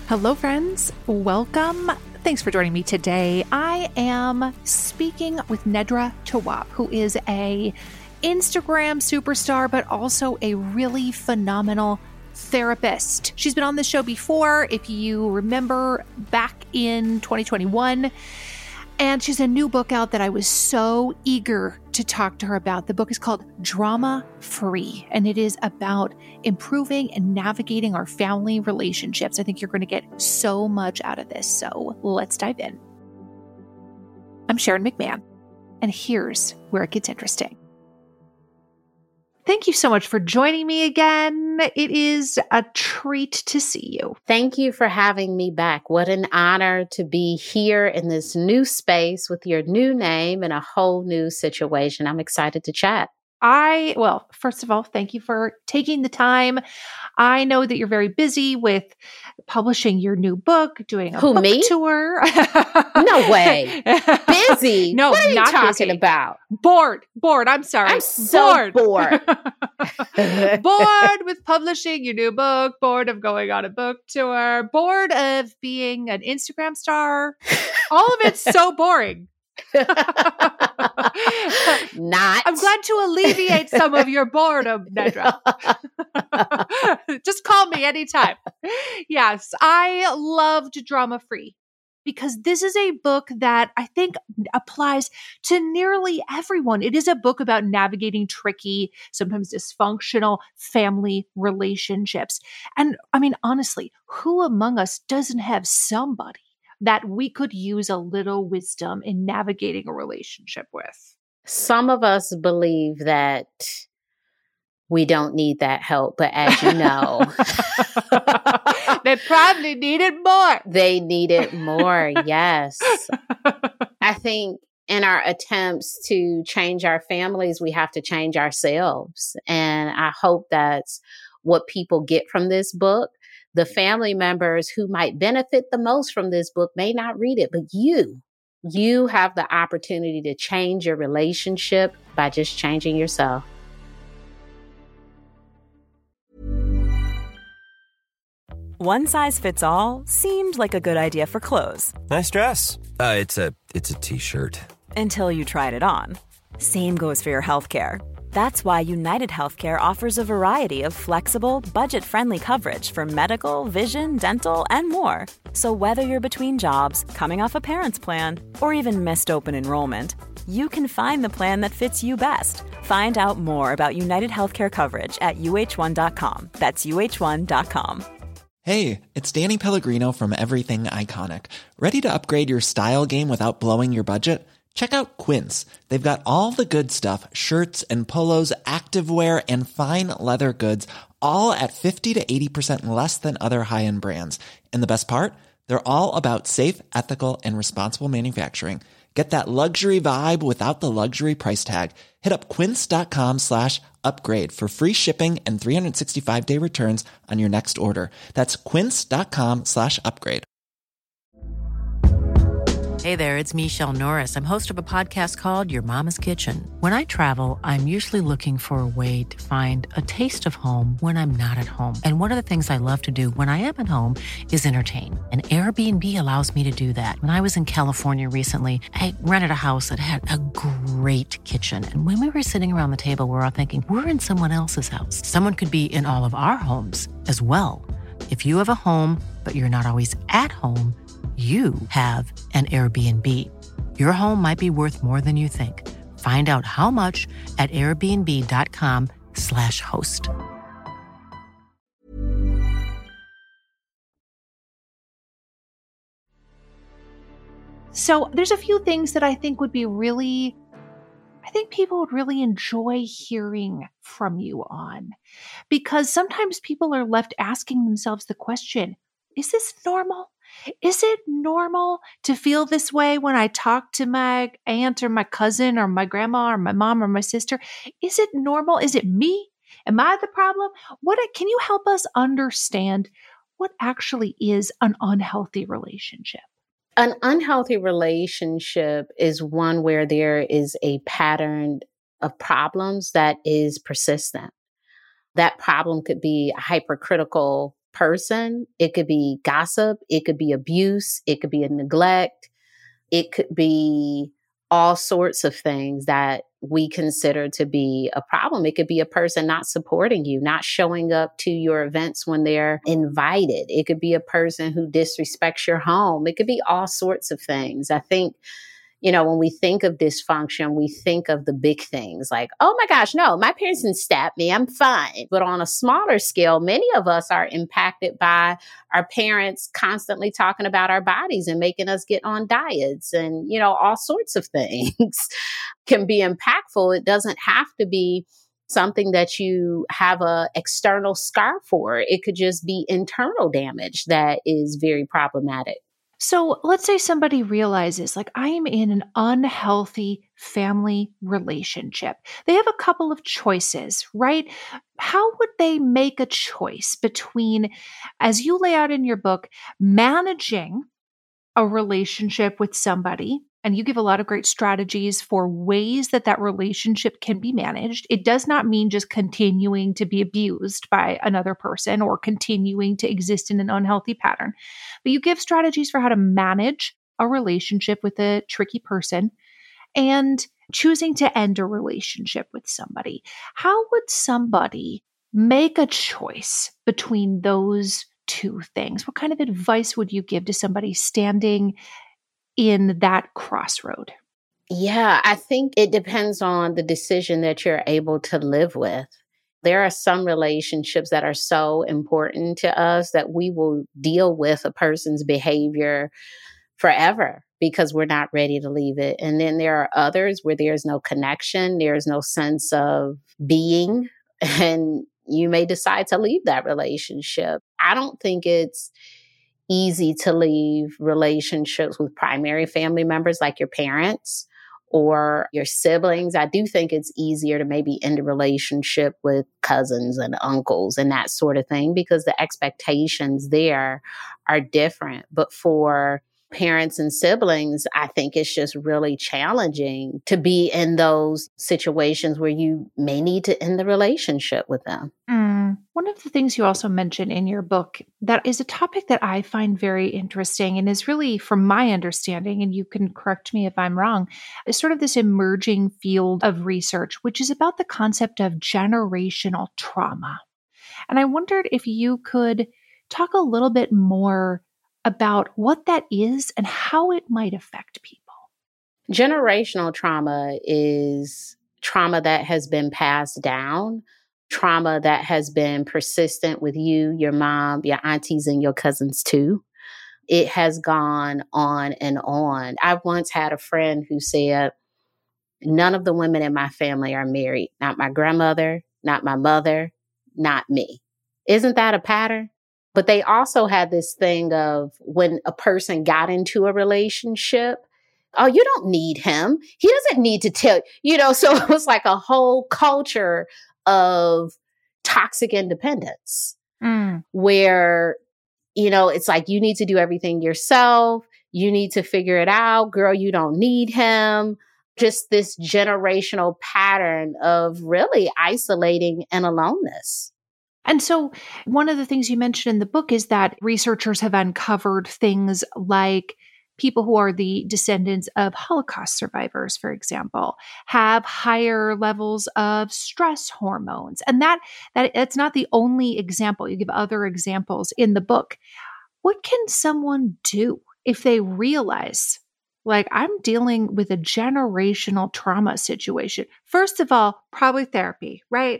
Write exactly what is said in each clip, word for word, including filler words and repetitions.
Hello, friends. Welcome. Thanks for joining me today. I am speaking with Nedra Tawwab, who is a Instagram superstar, but also a really phenomenal therapist. She's been on this show before, if you remember, back in twenty twenty-one. And she's a new book out that I was so eager to talk to her about. The book is called Drama Free, and it is about improving and navigating our family relationships. I think you're going to get so much out of this. So let's dive in. I'm Sharon McMahon, and here's where it gets interesting. Thank you so much for joining me again. It is a treat to see you. Thank you for having me back. What an honor to be here in this new space with your new name and a whole new situation. I'm excited to chat. I, well, first of all, thank you for taking the time. I know that you're very busy with publishing your new book, doing a Who, book me? tour. No way. Busy? No, what are you not talking busy. about? Bored. Bored. I'm sorry. I'm so bored. bored. Bored with publishing your new book, bored of going on a book tour, bored of being an Instagram star. All of it's so boring. Not. I'm glad to alleviate some of your boredom, Nedra. Just call me anytime. Yes, I loved Drama Free because this is a book that I think applies to nearly everyone. It is a book about navigating tricky, sometimes dysfunctional family relationships. And I mean, honestly, who among us doesn't have somebody that we could use a little wisdom in navigating a relationship with? Some of us believe that we don't need that help, but as you know, they probably need it more. They need it more, yes. I think in our attempts to change our families, we have to change ourselves. And I hope that's what people get from this book. The family members who might benefit the most from this book may not read it, but you, you have the opportunity to change your relationship by just changing yourself. One size fits all seemed like a good idea for clothes. Nice dress. Uh, it's a it's a t-shirt. Until you tried it on. Same goes for your healthcare. That's why United Healthcare offers a variety of flexible, budget-friendly coverage for medical, vision, dental, and more. So whether you're between jobs, coming off a parent's plan, or even missed open enrollment, you can find the plan that fits you best. Find out more about United Healthcare coverage at U H one dot com. That's U H one dot com. Hey, it's Danny Pellegrino from Everything Iconic. Ready to upgrade your style game without blowing your budget? Check out Quince. They've got all the good stuff, shirts and polos, activewear, and fine leather goods, all at fifty to eighty percent less than other high-end brands. And the best part? They're all about safe, ethical, and responsible manufacturing. Get that luxury vibe without the luxury price tag. Hit up quince.com slash upgrade for free shipping and three sixty-five day returns on your next order. That's quince.com slash upgrade. Hey there, it's Michelle Norris. I'm host of a podcast called Your Mama's Kitchen. When I travel, I'm usually looking for a way to find a taste of home when I'm not at home. And one of the things I love to do when I am at home is entertain. And Airbnb allows me to do that. When I was in California recently, I rented a house that had a great kitchen. And when we were sitting around the table, we were all thinking, we're in someone else's house. Someone could be in all of our homes as well. If you have a home, but you're not always at home, you have an Airbnb. Your home might be worth more than you think. Find out how much at airbnb.com slash host. So there's a few things that I think would be really, I think people would really enjoy hearing from you on. Because sometimes people are left asking themselves the question, is this normal? Is it normal to feel this way when I talk to my aunt or my cousin or my grandma or my mom or my sister? Is it normal? Is it me? Am I the problem? What can you help us understand what actually is an unhealthy relationship? An unhealthy relationship is one where there is a pattern of problems that is persistent. That problem could be a hypercritical person. It could be gossip. It could be abuse. It could be a neglect. It could be all sorts of things that we consider to be a problem. It could be a person not supporting you, not showing up to your events when they're invited. It could be a person who disrespects your home. It could be all sorts of things. I think, you know, when we think of dysfunction, we think of the big things like, oh my gosh, no, my parents didn't stab me, I'm fine. But on a smaller scale, many of us are impacted by our parents constantly talking about our bodies and making us get on diets and, you know, all sorts of things can be impactful. It doesn't have to be something that you have a external scar for. It could just be internal damage that is very problematic. So let's say somebody realizes, like, I am in an unhealthy family relationship. They have a couple of choices, right? How would they make a choice between, as you lay out in your book, managing a relationship with somebody? And you give a lot of great strategies for ways that that relationship can be managed. It does not mean just continuing to be abused by another person or continuing to exist in an unhealthy pattern. But you give strategies for how to manage a relationship with a tricky person and choosing to end a relationship with somebody. How would somebody make a choice between those two things? What kind of advice would you give to somebody standing in that crossroad? Yeah, I think it depends on the decision that you're able to live with. There are some relationships that are so important to us that we will deal with a person's behavior forever because we're not ready to leave it. And then there are others where there's no connection, there's no sense of being, and you may decide to leave that relationship. I don't think it's easy to leave relationships with primary family members like your parents or your siblings. I do think it's easier to maybe end a relationship with cousins and uncles and that sort of thing because the expectations there are different. But for parents and siblings, I think it's just really challenging to be in those situations where you may need to end the relationship with them. Mm. One of the things you also mention in your book that is a topic that I find very interesting and is really, from my understanding, and you can correct me if I'm wrong, is sort of this emerging field of research, which is about the concept of generational trauma. And I wondered if you could talk a little bit more about what that is and how it might affect people. Generational trauma is trauma that has been passed down, trauma that has been persistent with you, your mom, your aunties, and your cousins too. It has gone on and on. I once had a friend who said, none of the women in my family are married. Not my grandmother, not my mother, not me. Isn't that a pattern? But they also had this thing of when a person got into a relationship, oh, you don't need him. He doesn't need to tell, you know, so it was like a whole culture of toxic independence mm. where, you know, it's like you need to do everything yourself. You need to figure it out. Girl, you don't need him. Just this generational pattern of really isolating and aloneness. And so one of the things you mentioned in the book is that researchers have uncovered things like people who are the descendants of Holocaust survivors, for example, have higher levels of stress hormones. And that that it's not the only example. You give other examples in the book. What can someone do if they realize, like, I'm dealing with a generational trauma situation? First of all, probably therapy, right?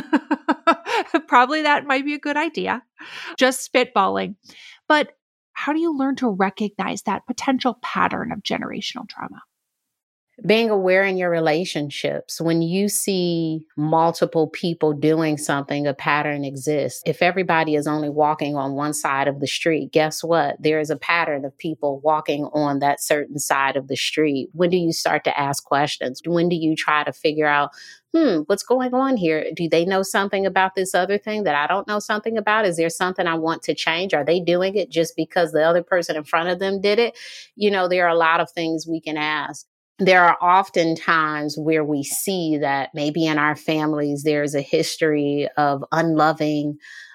Probably that might be a good idea. Just spitballing. But how do you learn to recognize that potential pattern of generational trauma? Being aware in your relationships. When you see multiple people doing something, a pattern exists. If everybody is only walking on one side of the street, guess what? There is a pattern of people walking on that certain side of the street. When do you start to ask questions? When do you try to figure out, hmm, what's going on here? Do they know something about this other thing that I don't know something about? Is there something I want to change? Are they doing it just because the other person in front of them did it? You know, there are a lot of things we can ask. There are often times where we see that maybe in our families, there's a history of unloving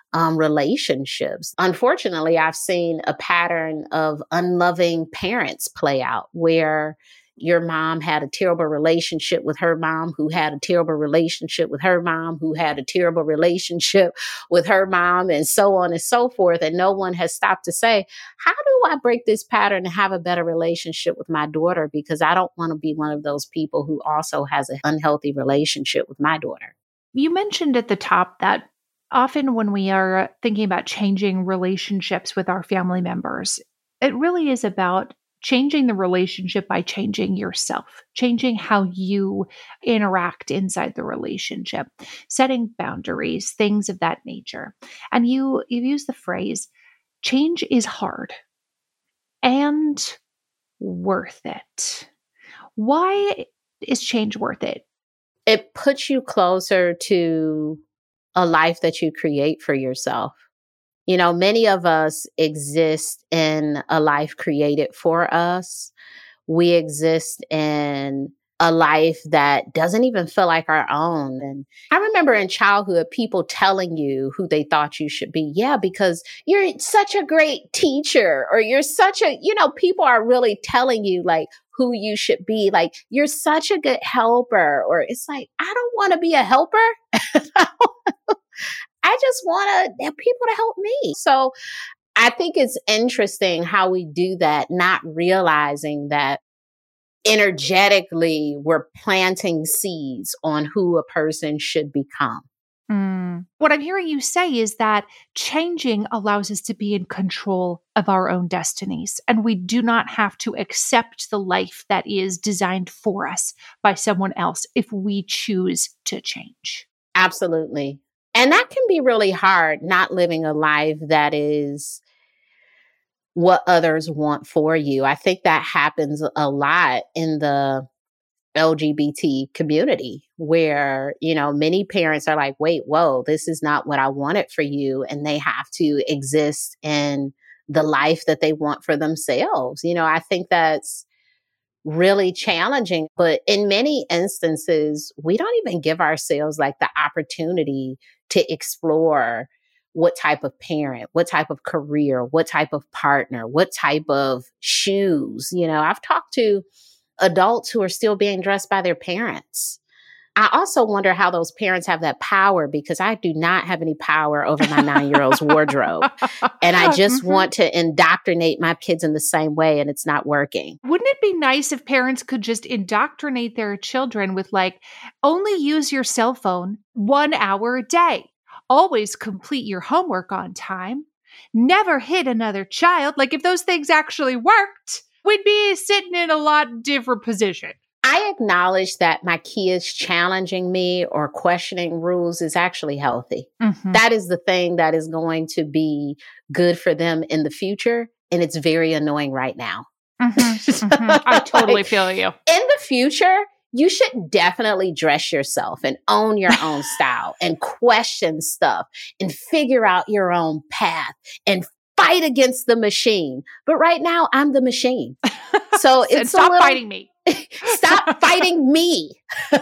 um, relationships. Unfortunately, I've seen a pattern of unloving parents play out where your mom had a terrible relationship with her mom, who had a terrible relationship with her mom, who had a terrible relationship with her mom, and so on and so forth. And no one has stopped to say, how do I break this pattern and have a better relationship with my daughter? Because I don't want to be one of those people who also has an unhealthy relationship with my daughter. You mentioned at the top that often when we are thinking about changing relationships with our family members, it really is about changing the relationship by changing yourself, changing how you interact inside the relationship, setting boundaries, things of that nature. And you you use the phrase, change is hard and worth it. Why is change worth it? It puts you closer to a life that you create for yourself. You know, many of us exist in a life created for us. We exist in a life that doesn't even feel like our own. And I remember in childhood, people telling you who they thought you should be. Yeah, because you're such a great teacher, or you're such a, you know, people are really telling you like who you should be. Like, you're such a good helper. Or it's like, I don't want to be a helper. I just want to people to help me. So I think it's interesting how we do that, not realizing that energetically we're planting seeds on who a person should become. Mm. What I'm hearing you say is that changing allows us to be in control of our own destinies, and we do not have to accept the life that is designed for us by someone else if we choose to change. Absolutely. And that can be really hard, not living a life that is what others want for you. I think that happens a lot in the L G B T community where, you know, many parents are like, wait, whoa, this is not what I wanted for you. And they have to exist in the life that they want for themselves. You know, I think that's really challenging. But in many instances, we don't even give ourselves like the opportunity to explore what type of parent, what type of career, what type of partner, what type of shoes. You know, I've talked to adults who are still being dressed by their parents. I also wonder how those parents have that power, because I do not have any power over my nine-year-old's wardrobe. And I just mm-hmm. want to indoctrinate my kids in the same way, and it's not working. Wouldn't it be nice if parents could just indoctrinate their children with like, only use your cell phone one hour a day. Always complete your homework on time. Never hit another child. Like, if those things actually worked, we'd be sitting in a lot different position. I acknowledge that my kids challenging me or questioning rules is actually healthy. Mm-hmm. That is the thing that is going to be good for them in the future. And it's very annoying right now. Mm-hmm. so, mm-hmm. I totally like, feel you. In the future, you should definitely dress yourself and own your own style and question stuff and figure out your own path and fight against the machine. But right now, I'm the machine. So it's Stop a little, fighting me. Stop fighting me.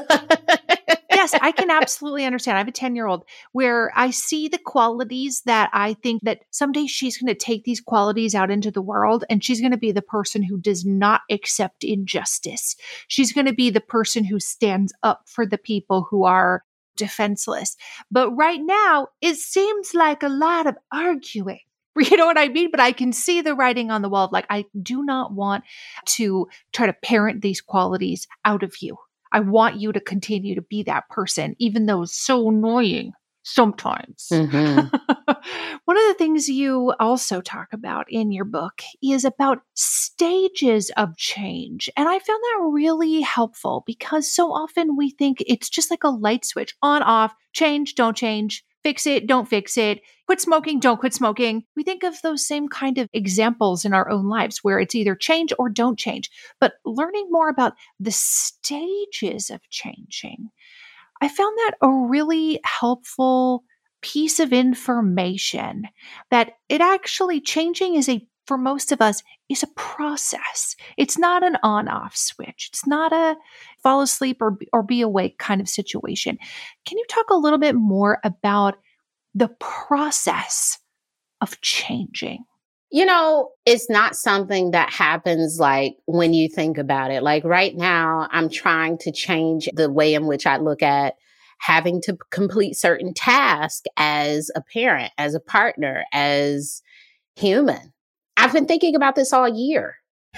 Yes, I can absolutely understand. I have a ten-year-old where I see the qualities that I think that someday she's going to take these qualities out into the world, and she's going to be the person who does not accept injustice. She's going to be the person who stands up for the people who are defenseless. But right now, it seems like a lot of arguing. You know what I mean? But I can see the writing on the wall of like, I do not want to try to parent these qualities out of you. I want you to continue to be that person, even though it's so annoying sometimes. Mm-hmm. One of the things you also talk about in your book is about stages of change. And I found that really helpful because so often we think it's just like a light switch, on, off, change, don't change. Fix it, don't fix it. Quit smoking, don't quit smoking. We think of those same kind of examples in our own lives where it's either change or don't change. But learning more about the stages of changing, I found that a really helpful piece of information that it actually changing is a, for most of us, is a process. It's not an on-off switch. It's not a fall asleep or, or be awake kind of situation. Can you talk a little bit more about the process of changing? You know, it's not something that happens like when you think about it. Like right now, I'm trying to change the way in which I look at having to complete certain tasks as a parent, as a partner, as human. I've been thinking about this all year.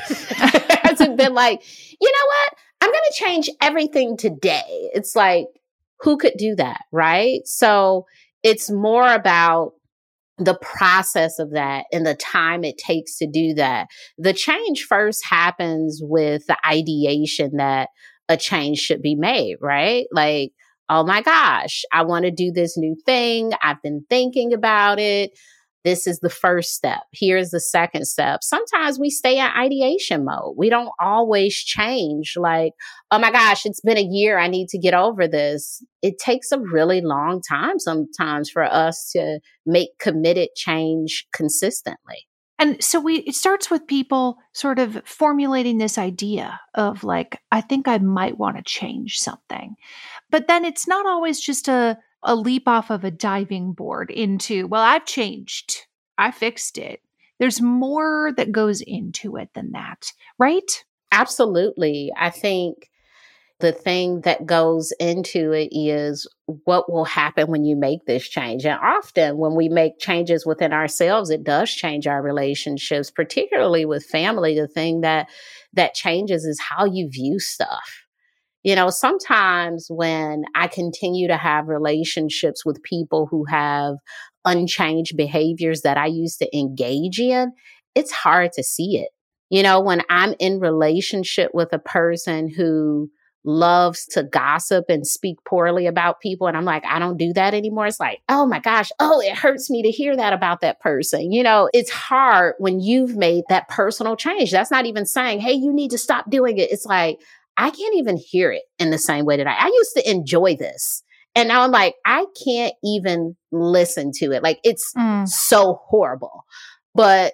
It hasn't been like, you know what? I'm going to change everything today. It's like, who could do that, right? So it's more about the process of that and the time it takes to do that. The change first happens with the ideation that a change should be made, right? Like, oh my gosh, I want to do this new thing. I've been thinking about it. This is the first step. Here's the second step. Sometimes we stay in ideation mode. We don't always change. Like, oh my gosh, it's been a year. I need to get over this. It takes a really long time sometimes for us to make committed change consistently. And so we it starts with people sort of formulating this idea of like, I think I might want to change something. But then it's not always just a a leap off of a diving board into, well, I've changed. I fixed it. There's more that goes into it than that, right? Absolutely. I think the thing that goes into it is what will happen when you make this change. And often when we make changes within ourselves, it does change our relationships, particularly with family. The thing that that changes is how you view stuff. You know, sometimes when I continue to have relationships with people who have unchanged behaviors that I used to engage in, it's hard to see it. You know, when I'm in relationship with a person who loves to gossip and speak poorly about people, and I'm like, I don't do that anymore. It's like, oh my gosh, oh, it hurts me to hear that about that person. You know, it's hard when you've made that personal change. That's not even saying, hey, you need to stop doing it. It's like, I can't even hear it in the same way that I, I used to enjoy this. And now I'm like, I can't even listen to it. Like, it's mm. so horrible. But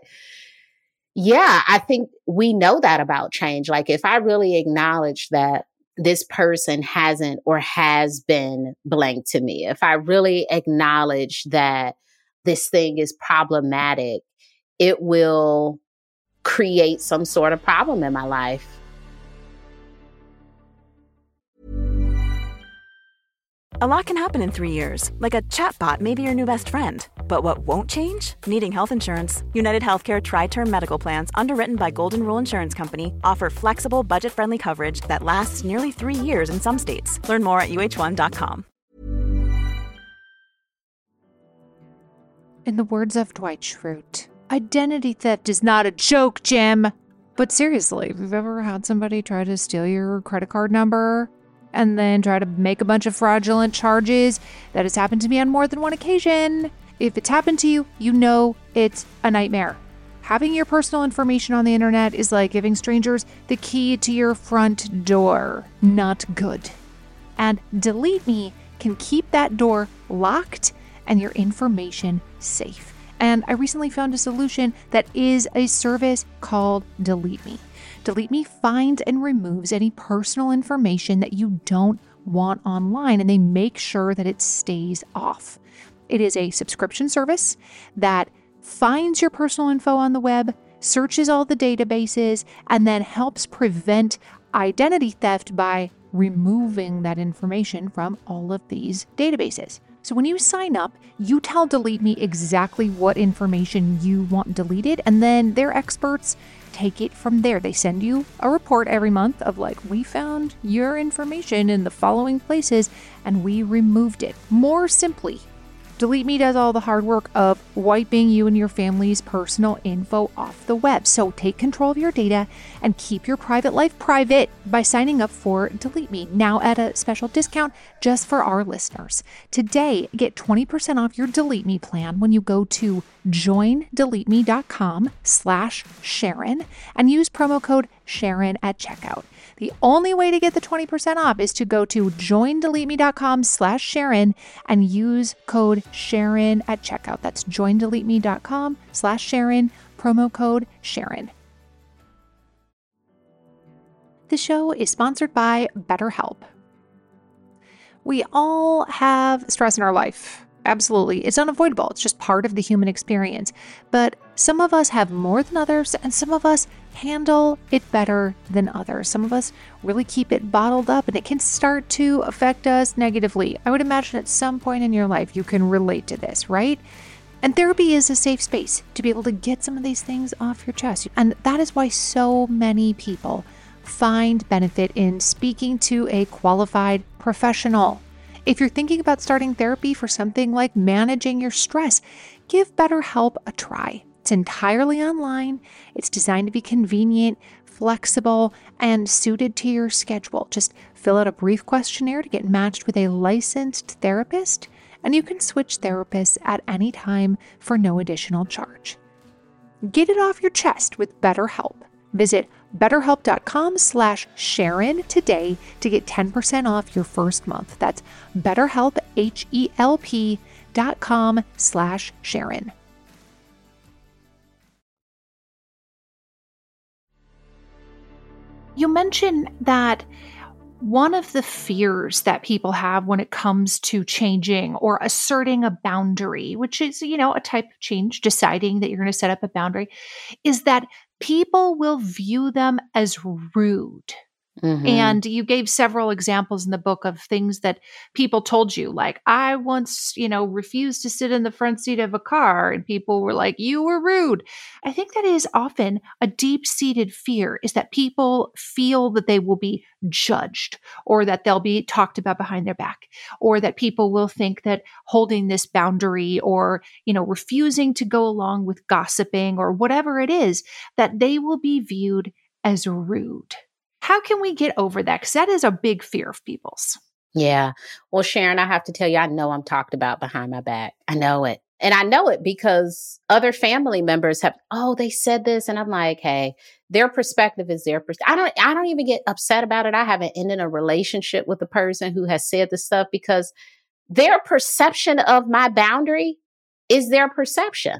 yeah, I think we know that about change. Like, if I really acknowledge that this person hasn't or has been blank to me, if I really acknowledge that this thing is problematic, it will create some sort of problem in my life. A lot can happen in three years, like a chatbot may be your new best friend. But what won't change? Needing health insurance. United Healthcare Tri-Term Medical Plans, underwritten by Golden Rule Insurance Company, offer flexible, budget-friendly coverage that lasts nearly three years in some states. Learn more at U H one dot com. In the words of Dwight Schrute, identity theft is not a joke, Jim. But seriously, have you ever had somebody try to steal your credit card number and then try to make a bunch of fraudulent charges? That has happened to me on more than one occasion. If it's happened to you, you know it's a nightmare. Having your personal information on the internet is like giving strangers the key to your front door. Not good. And Delete Me can keep that door locked and your information safe. And I recently found a solution that is a service called Delete Me. Delete Me finds and removes any personal information that you don't want online, and they make sure that it stays off. It is a subscription service that finds your personal info on the web, searches all the databases, and then helps prevent identity theft by removing that information from all of these databases. So when you sign up, you tell Delete Me exactly what information you want deleted, and then their experts take it from there. They send you a report every month of like, we found your information in the following places and we removed it. More simply, Delete Me does all the hard work of wiping you and your family's personal info off the web. So take control of your data and keep your private life private by signing up for Delete Me, now at a special discount just for our listeners. Today, get twenty percent off your Delete Me plan when you go to joindeleteme.com slash Sharon and use promo code Sharon at checkout. The only way to get the twenty percent off is to go to joindeleteme.com slash Sharon and use code Sharon at checkout. That's joindeleteme.com slash Sharon, promo code Sharon. The show is sponsored by BetterHelp. We all have stress in our life. Absolutely. It's unavoidable. It's just part of the human experience. But some of us have more than others, and some of us handle it better than others. Some of us really keep it bottled up, and it can start to affect us negatively. I would imagine at some point in your life you can relate to this, right? And therapy is a safe space to be able to get some of these things off your chest. And that is why so many people find benefit in speaking to a qualified professional. If you're thinking about starting therapy for something like managing your stress, give BetterHelp a try. It's entirely online. It's designed to be convenient, flexible, and suited to your schedule. Just fill out a brief questionnaire to get matched with a licensed therapist, and you can switch therapists at any time for no additional charge. Get it off your chest with BetterHelp. Visit betterhelp.com slash Sharon today to get ten percent off your first month. That's betterhelp, H-E-L-P dot com slash Sharon. You mentioned that one of the fears that people have when it comes to changing or asserting a boundary, which is, you know, a type of change, deciding that you're going to set up a boundary, is that people will view them as rude. Mm-hmm. And you gave several examples in the book of things that people told you, like, I once, you know, refused to sit in the front seat of a car, and people were like, you were rude. I think that is often a deep-seated fear, is that people feel that they will be judged, or that they'll be talked about behind their back, or that people will think that holding this boundary, or, you know, refusing to go along with gossiping or whatever it is, that they will be viewed as rude. How can we get over that? Because that is a big fear of people's. Yeah. Well, Sharon, I have to tell you, I know I'm talked about behind my back. I know it. And I know it because other family members have, oh, they said this. And I'm like, hey, their perspective is their perspective. I don't, I don't even get upset about it. I haven't ended a relationship with the person who has said this stuff, because their perception of my boundary is their perception.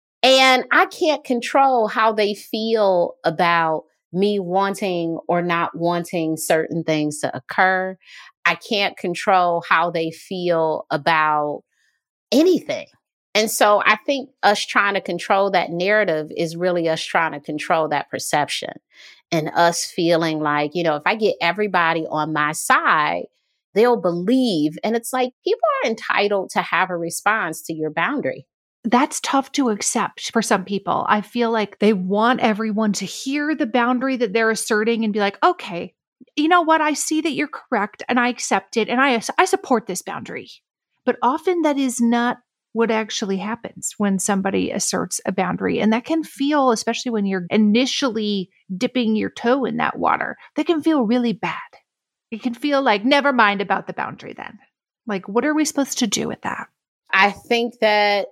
And I can't control how they feel about me wanting or not wanting certain things to occur. I can't control how they feel about anything. And so I think us trying to control that narrative is really us trying to control that perception, and us feeling like, you know, if I get everybody on my side, they'll believe. And it's like, people are entitled to have a response to your boundary. That's tough to accept for some people. I feel like they want everyone to hear the boundary that they're asserting and be like, okay, you know what? I see that you're correct, and I accept it, and I, I support this boundary. But often that is not what actually happens when somebody asserts a boundary. And that can feel, especially when you're initially dipping your toe in that water, that can feel really bad. It can feel like, never mind about the boundary then. Like, what are we supposed to do with that? I think that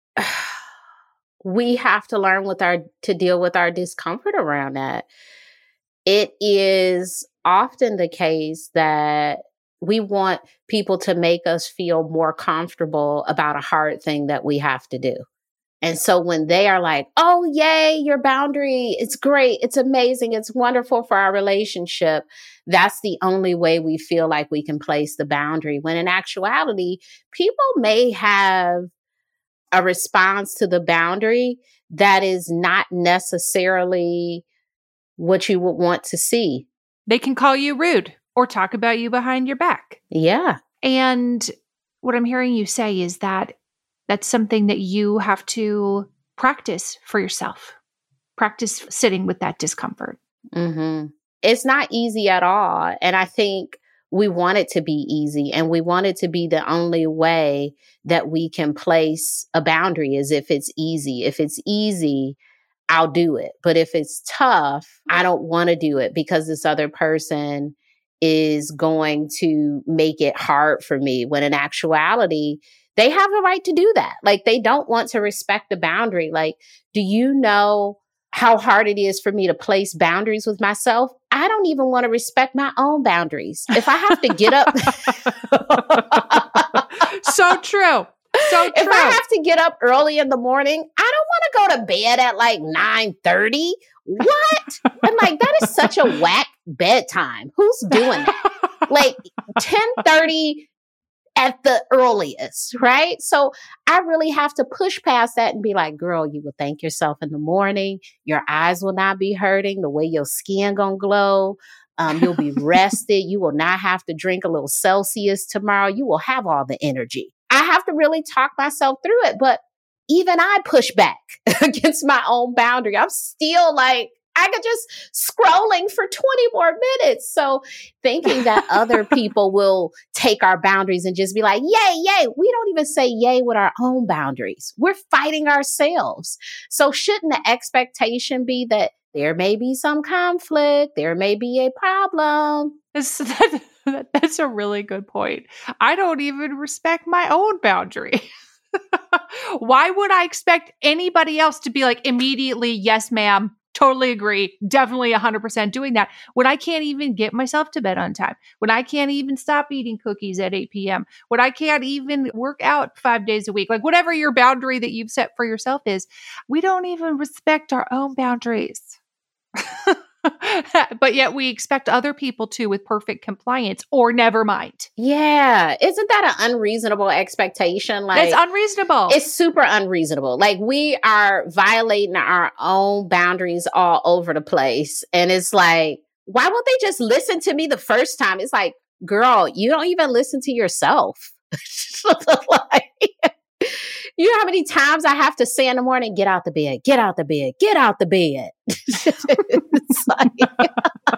we have to learn with our to deal with our discomfort around that. It is often the case that we want people to make us feel more comfortable about a hard thing that we have to do. And so when they are like, oh, yay, your boundary, it's great, it's amazing, it's wonderful for our relationship, that's the only way we feel like we can place the boundary. When in actuality, people may have a response to the boundary that is not necessarily what you would want to see. They can call you rude or talk about you behind your back. Yeah. And what I'm hearing you say is that that's something that you have to practice for yourself. Practice sitting with that discomfort. Mm-hmm. It's not easy at all. And I think we want it to be easy, and we want it to be the only way that we can place a boundary, is if it's easy. If it's easy, I'll do it. But if it's tough, I don't want to do it because this other person is going to make it hard for me, when in actuality, they have a right to do that. Like, they don't want to respect the boundary. Like, do you know how hard it is for me to place boundaries with myself? I don't even want to respect my own boundaries. If I have to get up. So true. So true. If I have to get up early in the morning, I don't want to go to bed at like nine thirty. What? I'm like, that is such a whack bedtime. Who's doing that? Like ten thirty at the earliest, right? So I really have to push past that and be like, girl, you will thank yourself in the morning. Your eyes will not be hurting. The way your skin gonna glow. Um, you'll be rested. You will not have to drink a little Celsius tomorrow. You will have all the energy. I have to really talk myself through it. But even I push back against my own boundary. I'm still like, I could just scrolling for twenty more minutes. So thinking that other people will take our boundaries and just be like, yay, yay. We don't even say yay with our own boundaries. We're fighting ourselves. So shouldn't the expectation be that there may be some conflict, there may be a problem? That's, that, that's a really good point. I don't even respect my own boundary. Why would I expect anybody else to be like immediately, yes, ma'am, totally agree, definitely one hundred percent doing that, when I can't even get myself to bed on time, when I can't even stop eating cookies at eight p.m., when I can't even work out five days a week, like whatever your boundary that you've set for yourself is, we don't even respect our own boundaries. But yet we expect other people to with perfect compliance or never mind. Yeah. Isn't that an unreasonable expectation? Like, it's unreasonable. It's super unreasonable. Like we are violating our own boundaries all over the place. And it's like, why won't they just listen to me the first time? It's like, girl, you don't even listen to yourself. Like, you know how many times I have to say in the morning, get out the bed, get out the bed, get out the bed. It's like,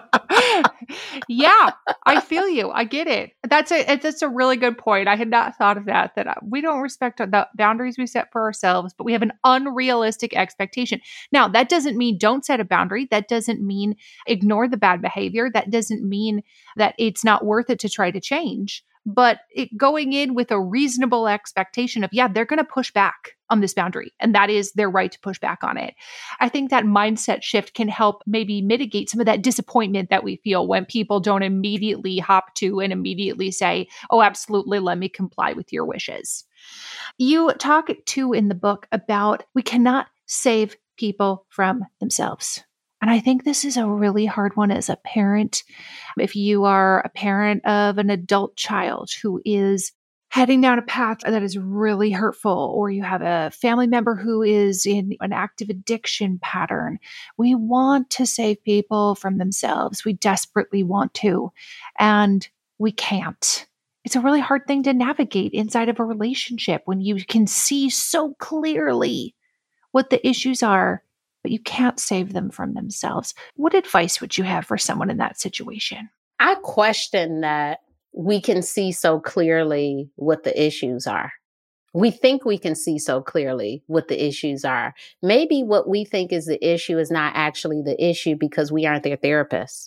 yeah, I feel you. I get it. That's a that's a really good point. I had not thought of that, that we don't respect the boundaries we set for ourselves, but we have an unrealistic expectation. Now, that doesn't mean don't set a boundary. That doesn't mean ignore the bad behavior. That doesn't mean that it's not worth it to try to change. But it, going in with a reasonable expectation of, yeah, they're going to push back on this boundary, and that is their right to push back on it. I think that mindset shift can help maybe mitigate some of that disappointment that we feel when people don't immediately hop to and immediately say, oh, absolutely, let me comply with your wishes. You talk too in the book about we cannot save people from themselves. And I think this is a really hard one as a parent. If you are a parent of an adult child who is heading down a path that is really hurtful, or you have a family member who is in an active addiction pattern, we want to save people from themselves. We desperately want to, and we can't. It's a really hard thing to navigate inside of a relationship when you can see so clearly what the issues are, but you can't save them from themselves. What advice would you have for someone in that situation? I question that we can see so clearly what the issues are. We think we can see so clearly what the issues are. Maybe what we think is the issue is not actually the issue because we aren't their therapists.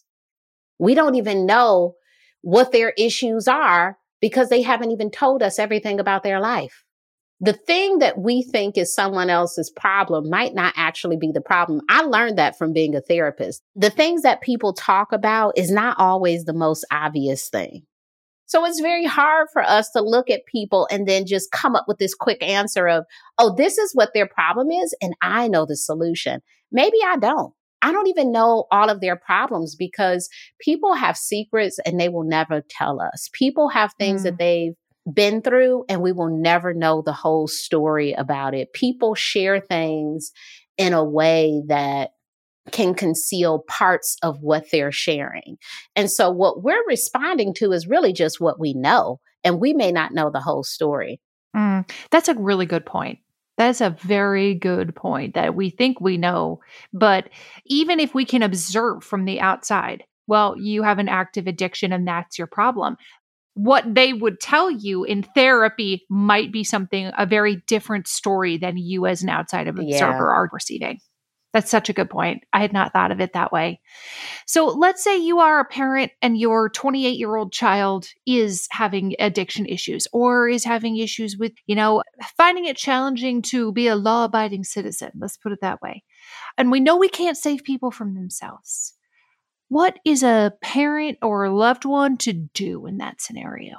We don't even know what their issues are because they haven't even told us everything about their life. The thing that we think is someone else's problem might not actually be the problem. I learned that from being a therapist. The things that people talk about is not always the most obvious thing. So it's very hard for us to look at people and then just come up with this quick answer of, oh, this is what their problem is, and I know the solution. Maybe I don't. I don't even know all of their problems because people have secrets and they will never tell us. People have things mm. that they've been through and we will never know the whole story about it. People share things in a way that can conceal parts of what they're sharing. And so what we're responding to is really just what we know, and we may not know the whole story. Mm, that's a really good point. That's a very good point that we think we know, but even if we can observe from the outside, well, you have an active addiction and that's your problem. What they would tell you in therapy might be something, a very different story than you as an outside observer yeah. are receiving. That's such a good point. I had not thought of it that way. So let's say you are a parent and your twenty-eight-year-old child is having addiction issues or is having issues with, you know, finding it challenging to be a law-abiding citizen. Let's put it that way. And we know we can't save people from themselves. What is a parent or a loved one to do in that scenario?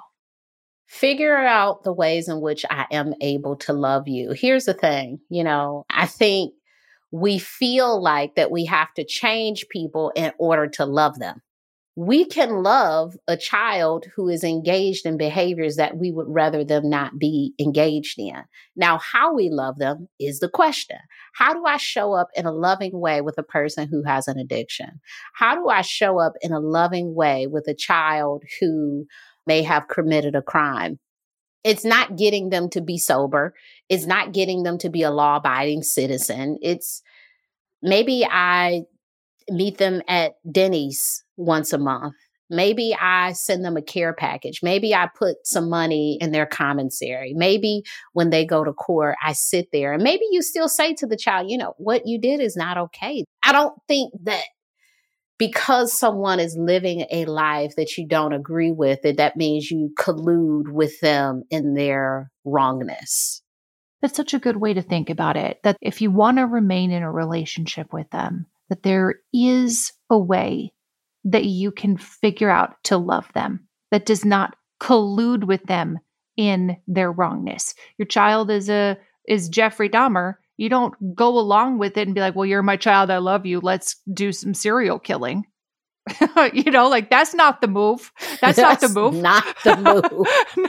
Figure out the ways in which I am able to love you. Here's the thing, you know, I think we feel like that we have to change people in order to love them. we can love a child who is engaged in behaviors that we would rather them not be engaged in. Now, how we love them is the question. How do I show up in a loving way with a person who has an addiction? How do I show up in a loving way with a child who may have committed a crime? It's not getting them to be sober. It's not getting them to be a law-abiding citizen. It's maybe I meet them at Denny's once a month. Maybe I send them a care package. Maybe I put some money in their commissary. Maybe when they go to court, I sit there and maybe you still say to the child, you know, what you did is not okay. I don't think that because someone is living a life that you don't agree with, that that means you collude with them in their wrongness. That's such a good way to think about it, that if you want to remain in a relationship with them, that there is a way that you can figure out to love them that does not collude with them in their wrongness. Your child is a is Jeffrey Dahmer. You don't go along with it and be like, well, you're my child. I love you. Let's do some serial killing. You know, like that's not the move. That's, that's not the move. Not the move.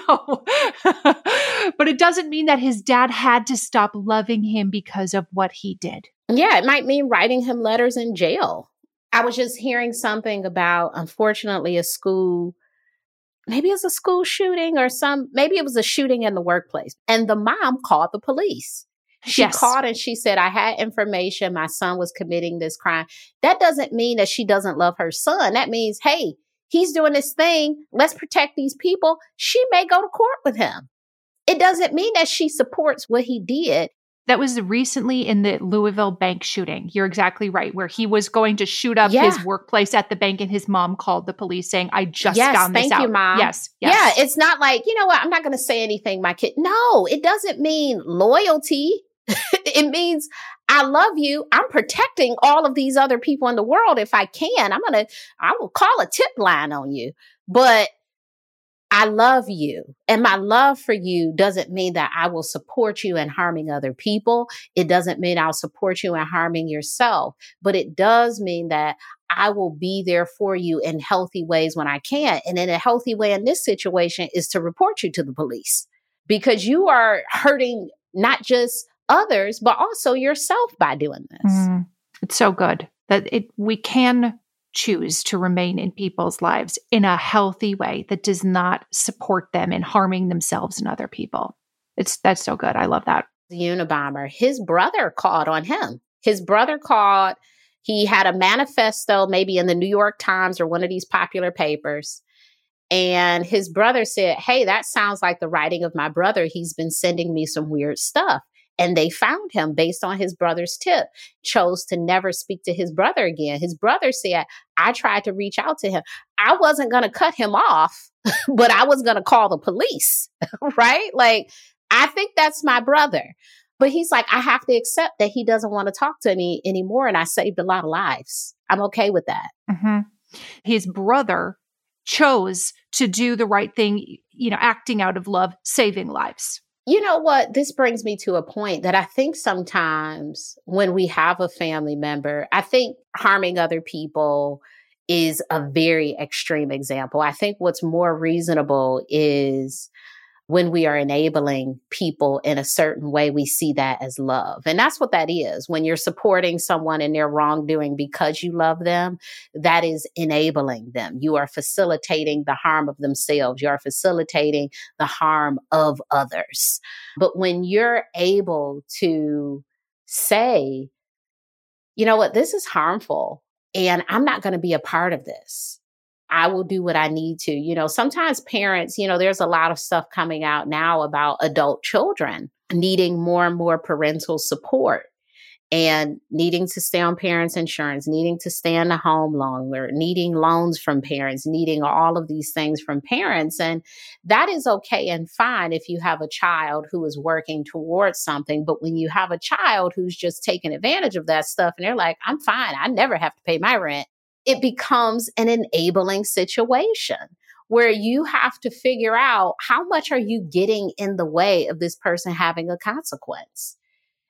No. But it doesn't mean that his dad had to stop loving him because of what he did. Yeah, it might mean writing him letters in jail. I was just hearing something about, unfortunately, a school, maybe it was a school shooting or some, maybe it was a shooting in the workplace. And the mom called the police. She yes. called and she said, I had information. My son was committing this crime. That doesn't mean that she doesn't love her son. That means, hey, he's doing this thing. Let's protect these people. She may go to court with him. It doesn't mean that she supports what he did. That was recently in the Louisville bank shooting. You're exactly right, where he was going to shoot up yeah. his workplace at the bank and his mom called the police saying, I just yes, found this thank out. You, Mom. Yes, yes. Yeah, it's not like, you know what, I'm not going to say anything, my kid. No, it doesn't mean loyalty. It means I love you. I'm protecting all of these other people in the world. If I can, I'm going to, I will call a tip line on you, but I love you. And my love for you doesn't mean that I will support you in harming other people. It doesn't mean I'll support you in harming yourself, but it does mean that I will be there for you in healthy ways when I can. And in a healthy way in this situation is to report you to the police because you are hurting not just others, but also yourself by doing this. Mm, it's so good that it we can choose to remain in people's lives in a healthy way that does not support them in harming themselves and other people. It's that's so good. I love that. The Unabomber, his brother called on him. His brother called. He had a manifesto, maybe in the New York Times or one of these popular papers. And his brother said, hey, that sounds like the writing of my brother. He's been sending me some weird stuff. And they found him based on his brother's tip, chose to never speak to his brother again. His brother said, I tried to reach out to him. I wasn't going to cut him off, but I was going to call the police, right? Like, I think that's my brother. But he's like, I have to accept that he doesn't want to talk to me anymore. And I saved a lot of lives. I'm okay with that. Mm-hmm. His brother chose to do the right thing, you know, acting out of love, saving lives. You know what? This brings me to a point that I think sometimes when we have a family member, I think harming other people is a very extreme example. I think what's more reasonable is when we are enabling people in a certain way, we see that as love. And that's what that is. When you're supporting someone in their wrongdoing because you love them, that is enabling them. You are facilitating the harm of themselves. You are facilitating the harm of others. But when you're able to say, you know what, this is harmful and I'm not going to be a part of this. I will do what I need to. You know, sometimes parents, you know, there's a lot of stuff coming out now about adult children needing more and more parental support and needing to stay on parents' insurance, needing to stay in the home longer, needing loans from parents, needing all of these things from parents. And that is okay and fine if you have a child who is working towards something. But when you have a child who's just taking advantage of that stuff and they're like, I'm fine, I never have to pay my rent. It becomes an enabling situation where you have to figure out how much are you getting in the way of this person having a consequence.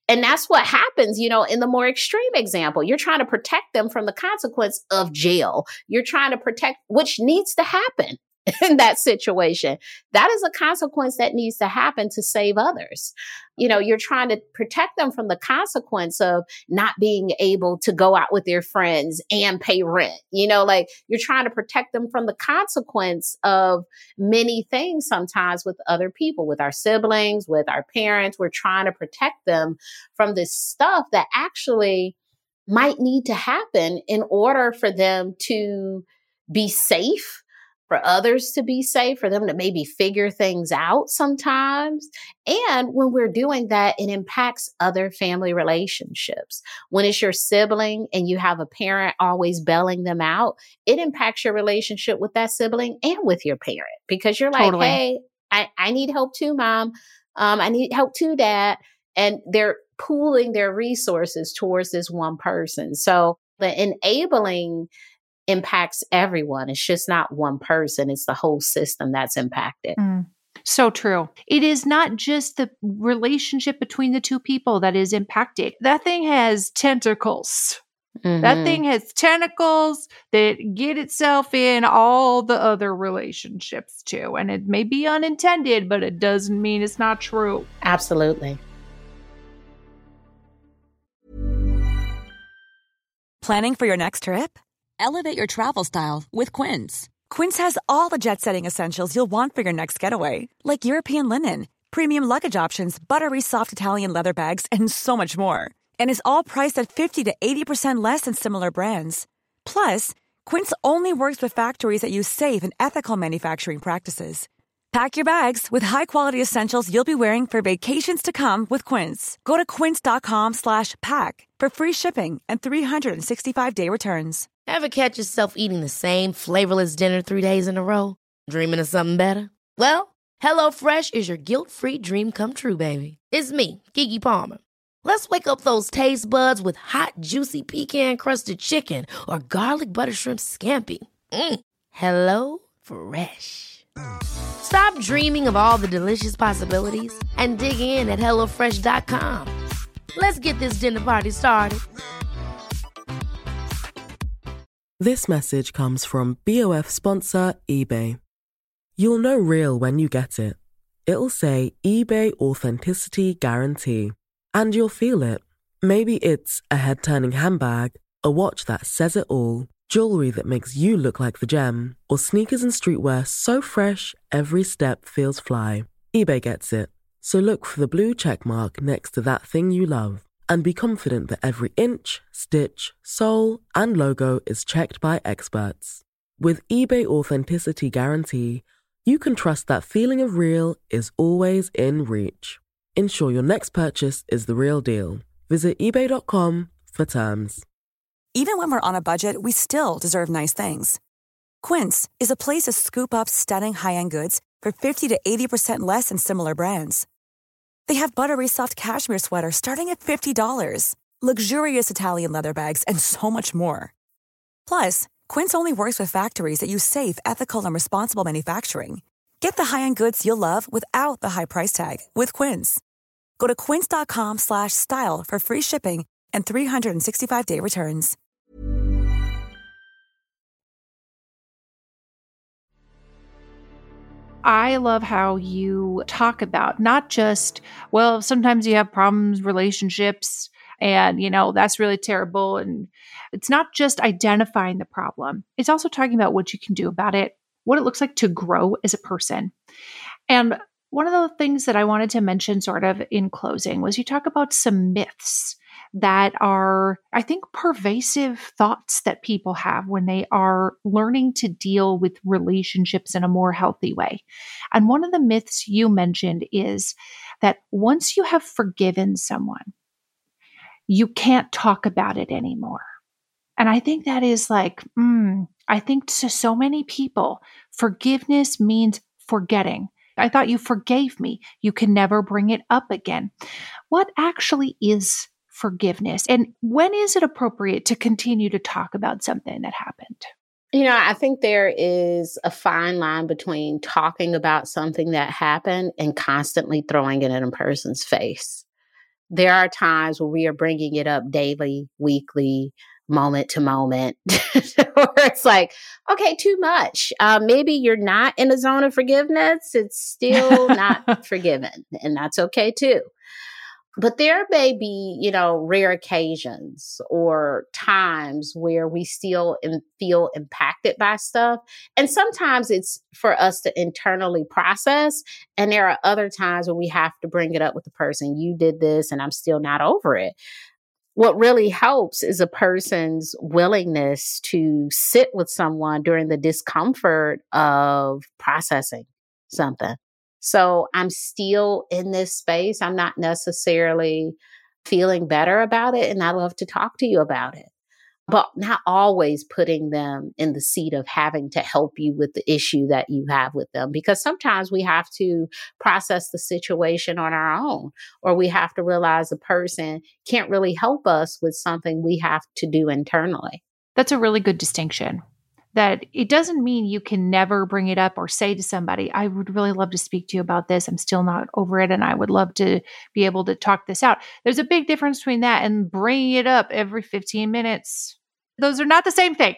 And that's what happens, you know, in the more extreme example. You're trying to protect them from the consequence of jail. You're trying to protect, which needs to happen in that situation. That is a consequence that needs to happen to save others. You know, you're trying to protect them from the consequence of not being able to go out with their friends and pay rent. You know, like you're trying to protect them from the consequence of many things sometimes with other people, with our siblings, with our parents. We're trying to protect them from this stuff that actually might need to happen in order for them to be safe, for others to be safe, for them to maybe figure things out sometimes. And when we're doing that, it impacts other family relationships. When it's your sibling and you have a parent always bailing them out, it impacts your relationship with that sibling and with your parent, because you're like, Totally. hey, I, I need help too, mom. Um, I need help too, dad. And they're pooling their resources towards this one person. So the enabling impacts everyone. It's just not one person. It's the whole system that's impacted. Mm. So true. It is not just the relationship between the two people that is impacted. That thing has tentacles. Mm-hmm. That thing has tentacles that get itself in all the other relationships too. And it may be unintended, but it doesn't mean it's not true. Absolutely. Planning for your next trip? Elevate your travel style with Quince. Quince has all the jet-setting essentials you'll want for your next getaway, like European linen, premium luggage options, buttery soft Italian leather bags, and so much more. And is all priced at fifty to eighty percent less than similar brands. Plus, Quince only works with factories that use safe and ethical manufacturing practices. Pack your bags with high-quality essentials you'll be wearing for vacations to come with Quince. Go to quince.com slash pack for free shipping and three sixty-five day returns. Ever catch yourself eating the same flavorless dinner three days in a row? Dreaming of something better? Well, HelloFresh is your guilt-free dream come true, baby. It's me, Keke Palmer. Let's wake up those taste buds with hot, juicy pecan-crusted chicken or garlic butter shrimp scampi. Mm. Hello Fresh. Stop dreaming of all the delicious possibilities and dig in at hello fresh dot com. Let's get this dinner party started. This message comes from B O F sponsor eBay. You'll know real when you get it. It'll say eBay Authenticity Guarantee. And you'll feel it. Maybe it's a head-turning handbag, a watch that says it all, jewelry that makes you look like the gem, or sneakers and streetwear so fresh every step feels fly. eBay gets it. So look for the blue check mark next to that thing you love. And be confident that every inch, stitch, sole, and logo is checked by experts. With eBay Authenticity Guarantee, you can trust that feeling of real is always in reach. Ensure your next purchase is the real deal. Visit ebay dot com for terms. Even when we're on a budget, we still deserve nice things. Quince is a place to scoop up stunning high-end goods for fifty to eighty percent less than similar brands. They have buttery soft cashmere sweaters starting at fifty dollars, luxurious Italian leather bags, and so much more. Plus, Quince only works with factories that use safe, ethical, and responsible manufacturing. Get the high-end goods you'll love without the high price tag with Quince. Go to quince.com slash style for free shipping and three sixty-five day returns. I love how you talk about not just, well, sometimes you have problems, relationships, and, you know, that's really terrible. And it's not just identifying the problem. It's also talking about what you can do about it, what it looks like to grow as a person. And one of the things that I wanted to mention sort of in closing was you talk about some myths that are, I think, pervasive thoughts that people have when they are learning to deal with relationships in a more healthy way. And one of the myths you mentioned is that once you have forgiven someone, you can't talk about it anymore. And I think that is like, mm, I think to so many people, forgiveness means forgetting. I thought you forgave me. You can never bring it up again. What actually is forgiveness? And when is it appropriate to continue to talk about something that happened? You know, I think there is a fine line between talking about something that happened and constantly throwing it in a person's face. There are times where we are bringing it up daily, weekly, moment to moment, where it's like, okay, too much. Uh, maybe you're not in a zone of forgiveness. It's still not forgiven, and that's okay too. But there may be, you know, rare occasions or times where we still in, feel impacted by stuff. And sometimes it's for us to internally process. And there are other times where we have to bring it up with the person. You did this and I'm still not over it. What really helps is a person's willingness to sit with someone during the discomfort of processing something. So I'm still in this space. I'm not necessarily feeling better about it. And I love to talk to you about it, but not always putting them in the seat of having to help you with the issue that you have with them. Because sometimes we have to process the situation on our own, or we have to realize a person can't really help us with something we have to do internally. That's a really good distinction. That it doesn't mean you can never bring it up or say to somebody, I would really love to speak to you about this. I'm still not over it. And I would love to be able to talk this out. There's a big difference between that and bringing it up every fifteen minutes. Those are not the same thing.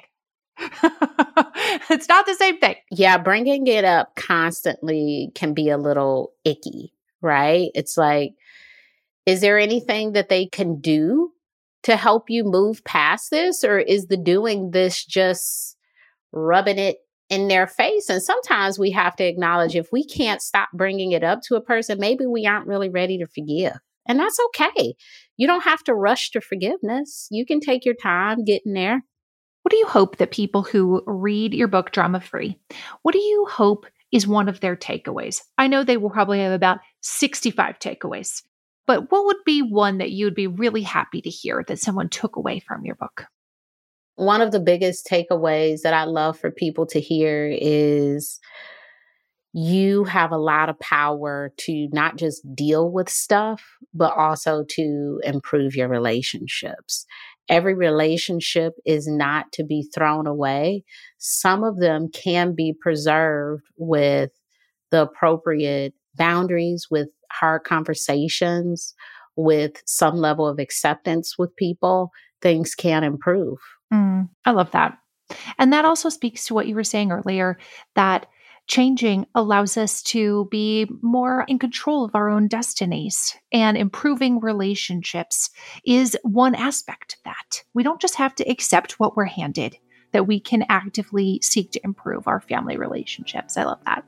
It's not the same thing. Yeah, bringing it up constantly can be a little icky, right? It's like, is there anything that they can do to help you move past this? Or is the doing this just rubbing it in their face? And sometimes we have to acknowledge if we can't stop bringing it up to a person, maybe we aren't really ready to forgive. And that's okay. You don't have to rush to forgiveness. You can take your time getting there. What do you hope that people who read your book, Drama Free, what do you hope is one of their takeaways? I know they will probably have about sixty-five takeaways, but what would be one that you'd be really happy to hear that someone took away from your book? One of the biggest takeaways that I love for people to hear is you have a lot of power to not just deal with stuff, but also to improve your relationships. Every relationship is not to be thrown away. Some of them can be preserved with the appropriate boundaries, with hard conversations, with some level of acceptance with people. Things can improve. Mm, I love that. And that also speaks to what you were saying earlier, that changing allows us to be more in control of our own destinies, and improving relationships is one aspect of that. We don't just have to accept what we're handed, that we can actively seek to improve our family relationships. I love that.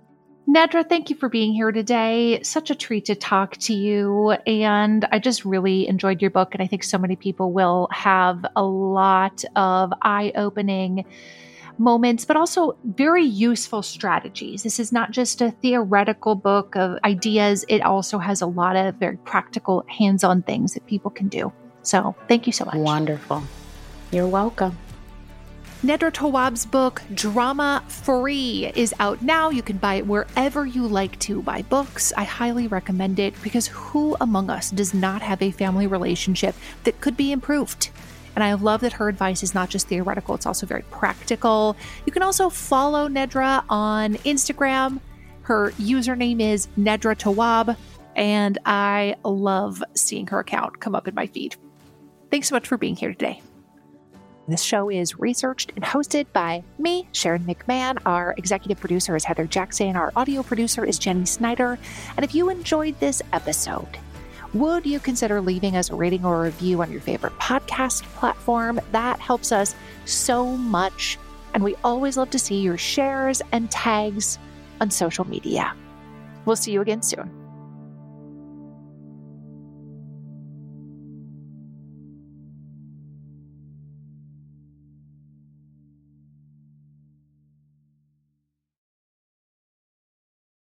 Nedra, thank you for being here today. Such a treat to talk to you. And I just really enjoyed your book. And I think so many people will have a lot of eye-opening moments, but also very useful strategies. This is not just a theoretical book of ideas. It also has a lot of very practical, hands-on things that people can do. So thank you so much. Wonderful. You're welcome. Nedra Tawwab's book, Drama Free, is out now. You can buy it wherever you like to buy books. I highly recommend it because who among us does not have a family relationship that could be improved? And I love that her advice is not just theoretical, it's also very practical. You can also follow Nedra on Instagram. Her username is Nedra Tawwab, and I love seeing her account come up in my feed. Thanks so much for being here today. This show is researched and hosted by me, Sharon McMahon. Our executive producer is Heather Jackson. Our audio producer is Jenny Snyder. And if you enjoyed this episode, would you consider leaving us a rating or a review on your favorite podcast platform? That helps us so much. And we always love to see your shares and tags on social media. We'll see you again soon.